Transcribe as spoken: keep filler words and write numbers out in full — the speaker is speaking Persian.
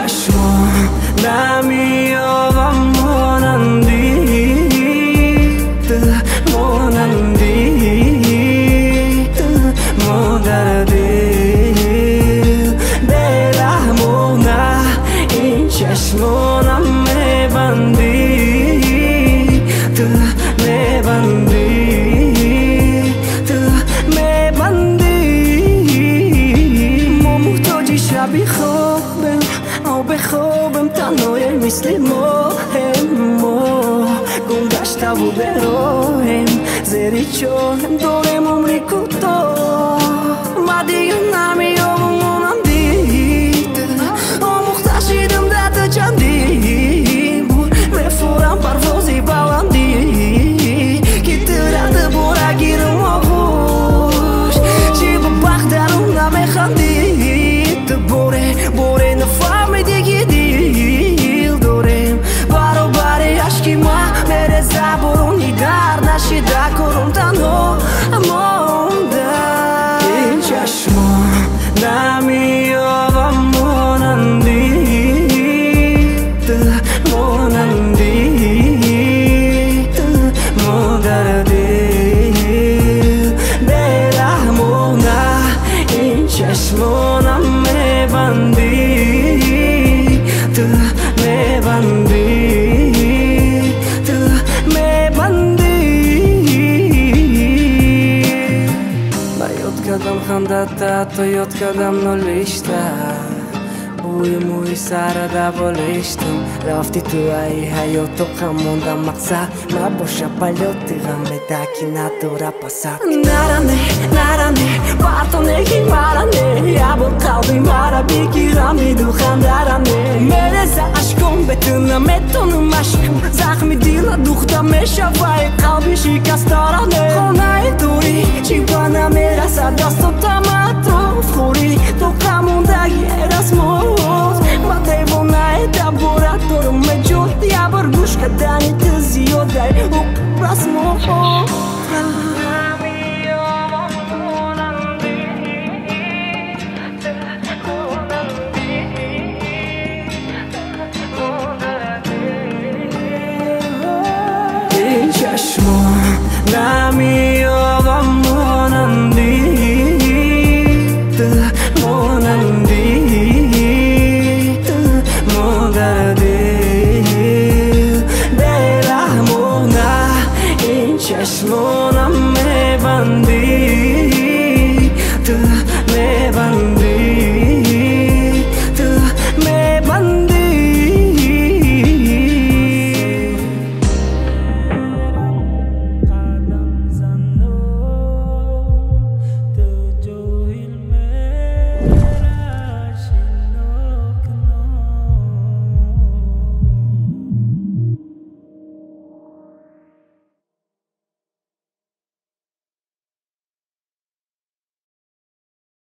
چشمان نمیابم مانندی دل مانندی دل مادر دل دلمو نه این چشمانم میبندی دل میبندی دل میبندی ما محتاجی شبی خوبم او بخوابم تنهای مثل ماهم ما گم گشته و به راهم زیر چاهم دارم عمری کوتاه ما دیگه نمیابم مانندی آموخته شدم در تو چندی بود میفورم پروازی بلندی که تو رد باره گیرم آغوش چی به بخت درون نمیخندی تو باره باره نفهمیدی که دیل دارم برابر عشقی ما میره زبورونی در نشیده کرم تنها ماندم این چشمان نمیابم مانندی دل مانندی دل مادر دل دلمو نه این چشمانم میبندی دل میبندی دل میبندی من یاد کردم خندت تو یاد کردم نالیشتم بوی موی سر دبالشتم رفتی تو ای حیات و غم موندم مقصد نباشه پلیاتی غم بده که نداره پسد نرانه نرانه بر تو نگی مرانه یا با قلبی مرا بگیرم میدو خندرانه میرزه عشقم بتونم میتونم عشقم زخمی دیل دوخته میشه وای قلبی شکست دارانه خونه دوری چی با نمیرسه دست و تمت خوری تو قموندگی رسمو ما دیوانه دبورت دارم مجود یا بر گوش کردنی تو زیاده او رسمو این چشمان نمیابم مانندی دل مانندی دل مادر دل دلمو نه این چشمانم میبندی